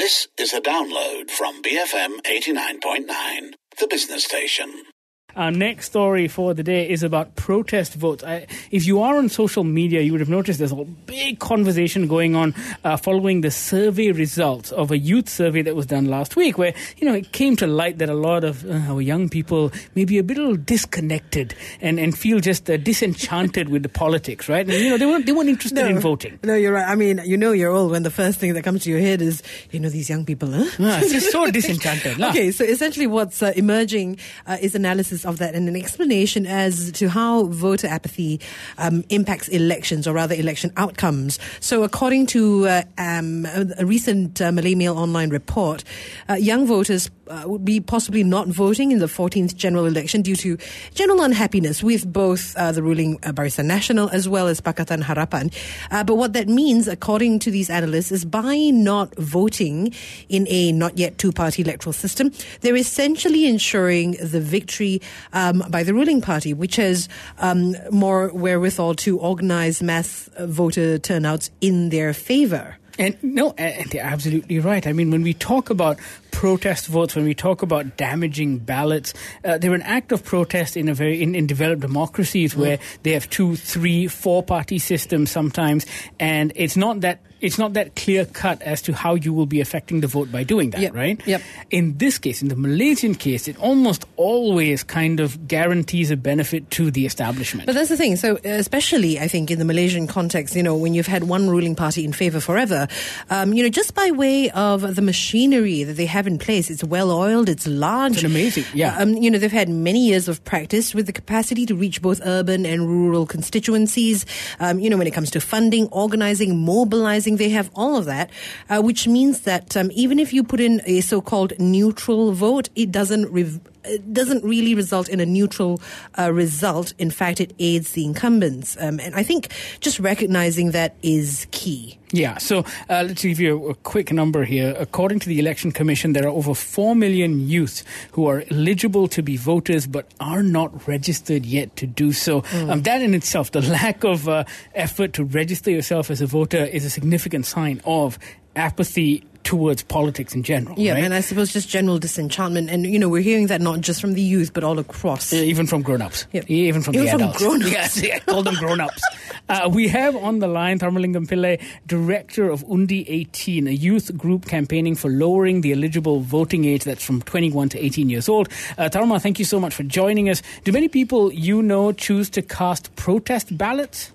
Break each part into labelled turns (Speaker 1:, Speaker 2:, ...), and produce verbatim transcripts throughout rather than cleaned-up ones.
Speaker 1: This is a download from B F M eighty-nine point nine, the business station.
Speaker 2: Our next story for the day is about protest votes. I, if you are on social media, you would have noticed there's a big conversation going on uh, following the survey results of a youth survey that was done last week, where, you know, it came to light that a lot of uh, our young people may be a bit disconnected and, and feel just uh, disenchanted with the politics, right? And, you know, they weren't, they weren't interested
Speaker 3: no,
Speaker 2: in voting.
Speaker 3: No, you're right. I mean, you know you're old when the first thing that comes to your head is, you know, these young people, huh?
Speaker 2: Ah, it's just so disenchanted. Nah.
Speaker 3: Okay, so essentially what's uh, emerging uh, is analysis of that and an explanation as to how voter apathy um, impacts elections, or rather election outcomes. So according to uh, um, a recent uh, Malay Mail online report, uh, young voters uh, would be possibly not voting in the fourteenth general election due to general unhappiness with both uh, the ruling uh, Barisan Nasional as well as Pakatan Harapan. Uh, but what that means, according to these analysts, is by not voting in a not yet two-party electoral system, they're essentially ensuring the victory um, by the ruling party, which has um, more wherewithal to organize mass uh, voter turnouts in their favor.
Speaker 2: And no, and they're absolutely right. I mean, when we talk about protest votes, when we talk about damaging ballots, uh, they're an act of protest in a very in, in developed democracies mm. where they have two, three, four party systems sometimes, and it's not that it's not that clear cut as to how you will be affecting the vote by doing that,
Speaker 3: yep.
Speaker 2: right?
Speaker 3: Yep.
Speaker 2: In this case, in the Malaysian case, it almost always kind of guarantees a benefit to the establishment.
Speaker 3: But that's the thing. So especially, I think, in the Malaysian context, you know, when you've had one ruling party in favor forever, um, you know, just by way of the machinery that they have in place, it's well-oiled, it's large.
Speaker 2: It's amazing, yeah.
Speaker 3: Um, you know, they've had many years of practice with the capacity to reach both urban and rural constituencies. Um, you know, when it comes to funding, organizing, mobilizing, they have all of that, uh, which means that um, even if you put in a so-called neutral vote, it doesn't rev- it doesn't really result in a neutral uh, result. In fact, it aids the incumbents. Um, and I think just recognizing that is key.
Speaker 2: Yeah, so uh, let's give you a, a quick number here. According to the Election Commission, there are over four million youth who are eligible to be voters but are not registered yet to do so. Mm. Um, that in itself, the lack of uh, effort to register yourself as a voter is a significant sign of apathy towards politics in general.
Speaker 3: Yeah,
Speaker 2: right?
Speaker 3: And I suppose just general disenchantment. And, you know, we're hearing that not just from the youth, but all across.
Speaker 2: Uh, even from grown-ups.
Speaker 3: Yep.
Speaker 2: Even from
Speaker 3: even
Speaker 2: the
Speaker 3: from
Speaker 2: adults.
Speaker 3: Grown-ups.
Speaker 2: Yes, yeah, call them grown-ups. uh, we have on the line Tharmalingam Pillai, director of Undi eighteen, a youth group campaigning for lowering the eligible voting age that's from twenty-one to eighteen years old. Uh, Tharma, thank you so much for joining us. Do many people you know choose to cast protest ballots?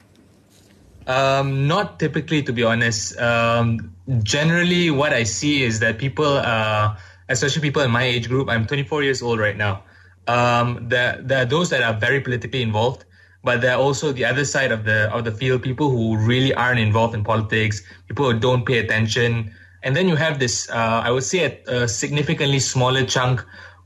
Speaker 4: Um, not typically, to be honest. Um, generally, what I see is that people, uh, especially people in my age group, I'm twenty-four years old right now. Um, there, there are those that are very politically involved, but there are also the other side of the of the field, people who really aren't involved in politics, people who don't pay attention. And then you have this, uh, I would say, a, a significantly smaller chunk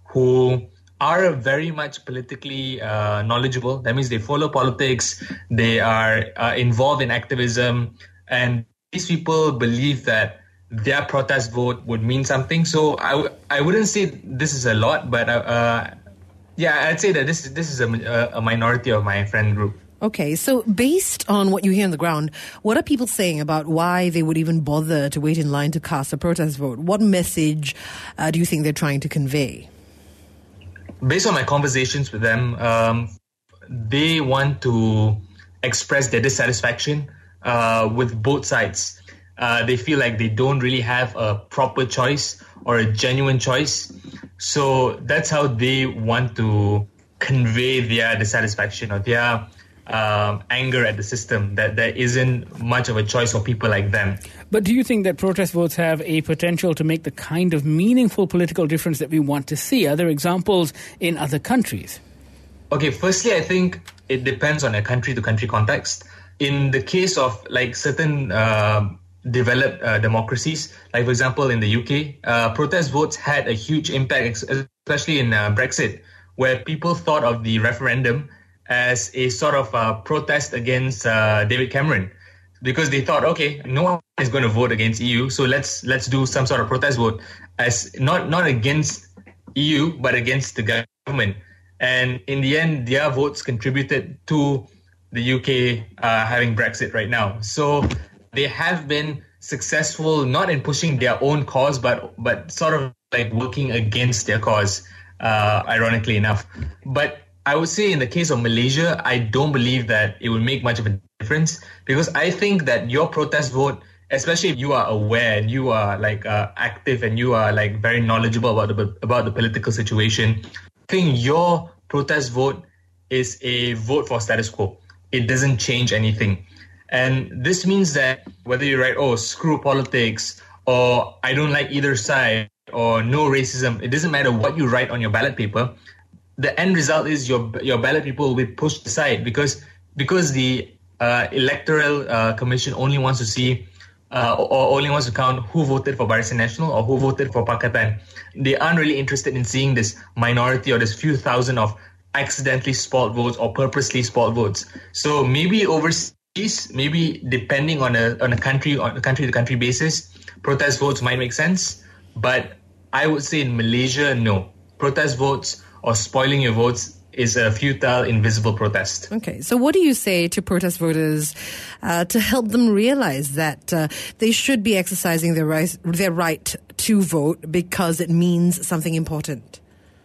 Speaker 4: who are very much politically uh, knowledgeable. That means they follow politics, they are uh, involved in activism, and these people believe that their protest vote would mean something. So I, w- I wouldn't say this is a lot, but uh, yeah, I'd say that this, this is a, a minority of my friend group.
Speaker 3: Okay, so based on what you hear on the ground, what are people saying about why they would even bother to wait in line to cast a protest vote? What message uh, do you think they're trying to convey?
Speaker 4: Based on my conversations with them, um, they want to express their dissatisfaction uh, with both sides. Uh, they feel like they don't really have a proper choice or a genuine choice. So that's how they want to convey their dissatisfaction or their um, anger at the system, that there isn't much of a choice for people like them.
Speaker 2: But do you think that protest votes have a potential to make the kind of meaningful political difference that we want to see? Are there examples in other countries?
Speaker 4: Okay, firstly, I think it depends on a country-to-country context. In the case of like certain uh, developed uh, democracies, like for example in the U K, uh, protest votes had a huge impact, especially in uh, Brexit, where people thought of the referendum as a sort of uh, protest against uh, David Cameron, because they thought, okay, no one is going to vote against E U, so let's let's do some sort of protest vote, as not not against E U but against the government. And in the end, their votes contributed to the U K uh, having Brexit right now. So there have been successful not in pushing their own cause, but but sort of like working against their cause, uh, ironically enough. But I would say in the case of Malaysia, I don't believe that it would make much of a difference, because I think that your protest vote, especially if you are aware and you are like uh, active and you are like very knowledgeable about the about the political situation, I think your protest vote is a vote for status quo. It doesn't change anything. And this means that whether you write, oh, screw politics, or I don't like either side, or no racism, it doesn't matter what you write on your ballot paper. The end result is your your ballot paper will be pushed aside, because because the uh, electoral uh, commission only wants to see uh, or only wants to count who voted for Barisan Nasional or who voted for Pakatan. They aren't really interested in seeing this minority or this few thousand of accidentally spoiled votes or purposely spoiled votes. So maybe overseas, maybe depending on a on a country on a country to country basis, protest votes might make sense. But I would say in Malaysia, no. Protest votes or spoiling your votes is a futile, invisible protest.
Speaker 3: Okay, so what do you say to protest voters uh, to help them realize that uh, they should be exercising their right, their right to vote because it means something important?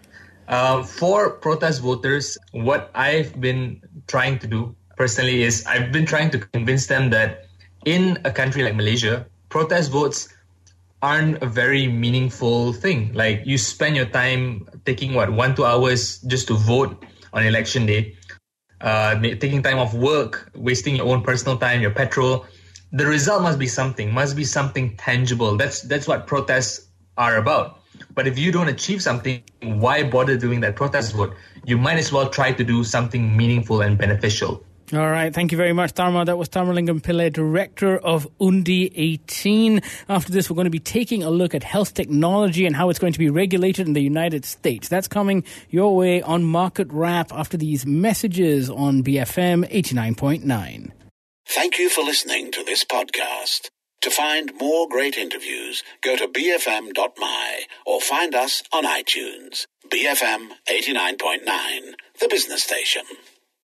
Speaker 4: Uh, for protest voters, what I've been trying to do personally is I've been trying to convince them that in a country like Malaysia, protest votes aren't a very meaningful thing. Like, you spend your time taking what one two hours just to vote on election day, uh, taking time off work, wasting your own personal time, your petrol. The result must be something, must be something tangible. That's that's what protests are about. But if you don't achieve something, why bother doing that protest vote? You might as well try to do something meaningful and beneficial.
Speaker 2: All right. Thank you very much, Tharma. That was Tharmalingam Pillai, Director of Undi eighteen. After this, we're going to be taking a look at health technology and how it's going to be regulated in the United States. That's coming your way on Market Wrap after these messages on B F M eighty-nine point nine.
Speaker 1: Thank you for listening to this podcast. To find more great interviews, go to b f m dot m y or find us on iTunes. B F M eighty-nine point nine, the business station.